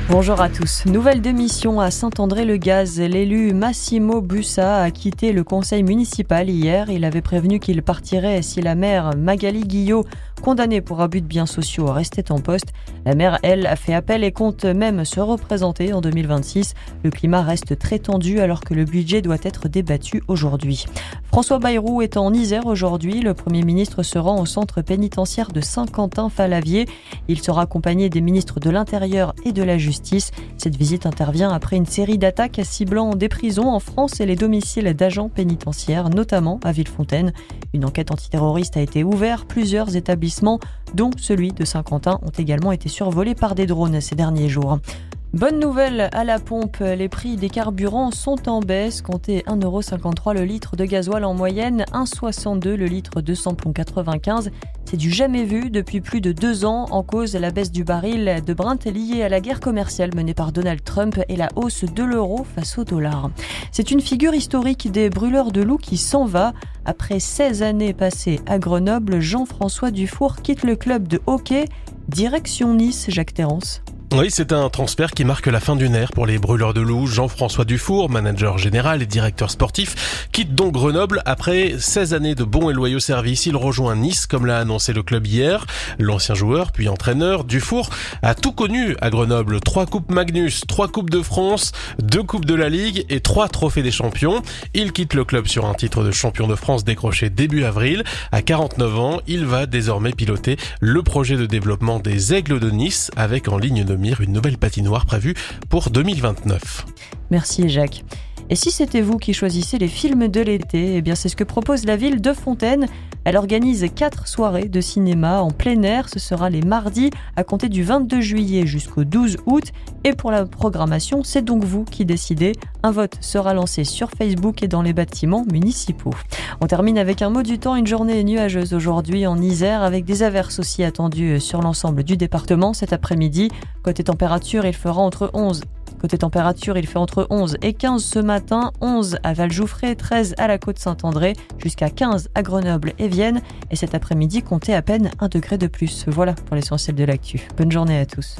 Bonjour à tous. Nouvelle démission à Saint-André-le-Gaz. L'élu Massimo Bussa a quitté le conseil municipal hier. Il avait prévenu qu'il partirait si la maire Magali Guillot, condamnée pour abus de biens sociaux, restait en poste. La maire, elle, a fait appel et compte même se représenter en 2026. Le climat reste très tendu alors que le budget doit être débattu aujourd'hui. François Bayrou est en Isère aujourd'hui. Le Premier ministre se rend au centre pénitentiaire de Saint-Quentin-Fallavier. Il sera accompagné des ministres de l'Intérieur et de la Justice. Cette visite intervient après une série d'attaques ciblant des prisons en France et les domiciles d'agents pénitentiaires, notamment à Villefontaine. Une enquête antiterroriste a été ouverte. Plusieurs établissements, dont celui de Saint-Quentin, ont également été survolés par des drones ces derniers jours. Bonne nouvelle à la pompe, les prix des carburants sont en baisse. Comptez 1,53€ le litre de gasoil en moyenne, 1,62€ le litre de samplon 95. C'est du jamais vu depuis plus de 2 ans. En cause, la baisse du baril de Brent liée à la guerre commerciale menée par Donald Trump et la hausse de l'euro face au dollar. C'est une figure historique des brûleurs de loups qui s'en va. Après 16 années passées à Grenoble, Jean-François Dufour quitte le club de hockey. Direction Nice, Jacques Terrance. Oui, c'est un transfert qui marque la fin d'une ère pour les brûleurs de loups. Jean-François Dufour, manager général et directeur sportif, quitte donc Grenoble après 16 années de bons et loyaux services. Il rejoint Nice, comme l'a annoncé le club hier. L'ancien joueur, puis entraîneur, Dufour a tout connu à Grenoble. 3 coupes Magnus, 3 coupes de France, 2 coupes de la Ligue et 3 trophées des champions. Il quitte le club sur un titre de champion de France décroché début avril. À 49 ans, il va désormais piloter le projet de développement des Aigles de Nice avec en ligne de mire une nouvelle patinoire prévue pour 2029. Merci Jacques. Et si c'était vous qui choisissez les films de l'été, eh bien c'est ce que propose la ville de Fontaine. Elle organise 4 soirées de cinéma en plein air. Ce sera les mardis à compter du 22 juillet jusqu'au 12 août. Et pour la programmation, c'est donc vous qui décidez. Un vote sera lancé sur Facebook et dans les bâtiments municipaux. On termine avec un mot du temps, une journée nuageuse aujourd'hui en Isère avec des averses aussi attendues sur l'ensemble du département cet après-midi. Côté température, il fait entre 11 et 15 ce matin, 11 à Vallejouffré, 13 à la côte Saint-André, jusqu'à 15 à Grenoble et Vienne. Et cet après-midi, comptez à peine 1 degré de plus. Voilà pour l'essentiel de l'actu. Bonne journée à tous.